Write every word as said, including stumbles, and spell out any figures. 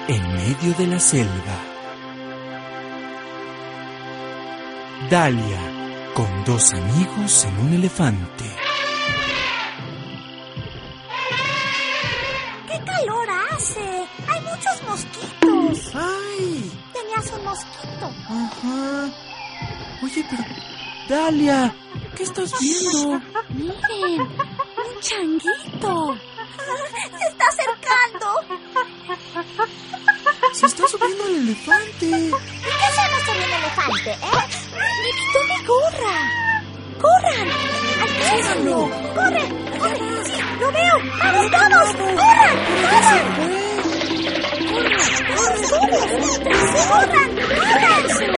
en medio de la selva. Dalia, con dos amigos en un elefante. ¡Qué calor hace! ¡Hay muchos mosquitos! ¡Ay! Tenías un mosquito. Ajá. Oye, pero... Dalia, ¿qué estás viendo? Miren, un changuito. Se está acercando. Se está subiendo al elefante. ¿Y qué hacemos con el elefante, eh? ¡Me quitó mi gorra! ¡Corran! ¡Alcánzalo! ¡Corre! ¡Corre! ¡Sí! ¡Lo veo! ¡Vamos todos! ¡Corran! ¡Corran! ¡Corran! ¡Corran! ¡Corran! ¡Corran!